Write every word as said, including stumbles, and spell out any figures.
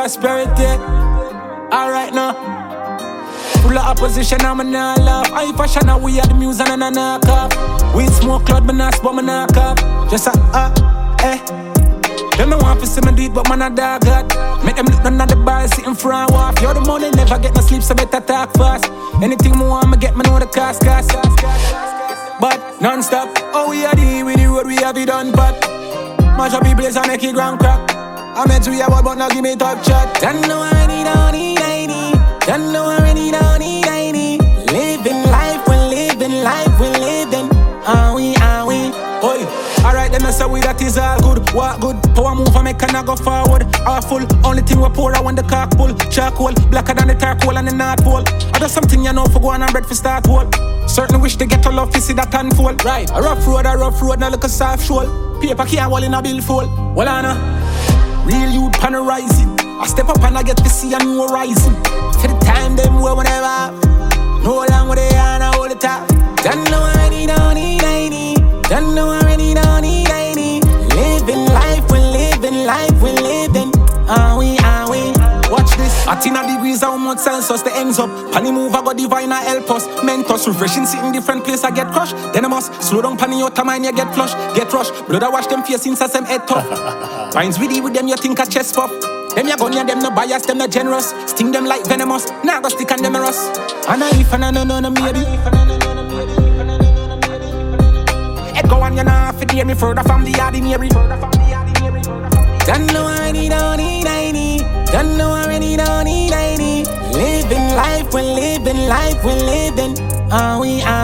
prosperity. Alright now. Full of opposition, I'm a nah laugh. I fashion, now we are the music and a knock off. We smoke cloud, but not but me knock off. Just a ah, eh. Them no want to see me do it, but man a dog hot. Make them look none of the bars sitting front off. You're the money, never get no sleep, so better talk fast. Anything me want, me get me know the cost, cost. But non-stop, oh we are the with the road, we have it done, but much of people is a make it grand crack. I meant to hear what, but now give me top chat. Don't know already, don't need, I need. Don't know already, don't need, I need. Living life, we're living life, we're living. Are we, are we? Oi. Alright, then I say we that is all good. What good? Power move and make can I go forward. Awful. Only thing we pour out when the cock pull. Charcoal, blacker than the charcoal and the North Pole. I do something you know for going and bread for start hole. Certainly wish they get a love to see that unfold. Right, a rough road, a rough road, now look a soft shoal. Paper can't wall in a billfold. Well, I know. Real youth pan a rising. I step up and I get to see a new horizon. For the time them way whenever. No long with they are now all the time. Don't know already, don't need, I need. Don't know already, don't need, I need. Living life, we're living life, we're living. Are we, are we? Watch this. At in a degrees, how much Celsius the ends up. Panny move, I got divine, I help us. Mentos, refreshing, sit in different place, I get crushed. Then I must slow down, panny out of mine, you get flush. Get rush, blood I wash them face since I them head tough. Finds with you with them, you think a chest puff. Them ya gun ya, them no bias, them no generous. Sting them like venomous, nah go stick and them a rust. And I if and I no no no maybe. Head go on, you know, if it hear me further from the ordinary. Don't know already, don't need, I need. Don't know already, don't need, I need. Living life, we're living life, we're living. Are we, are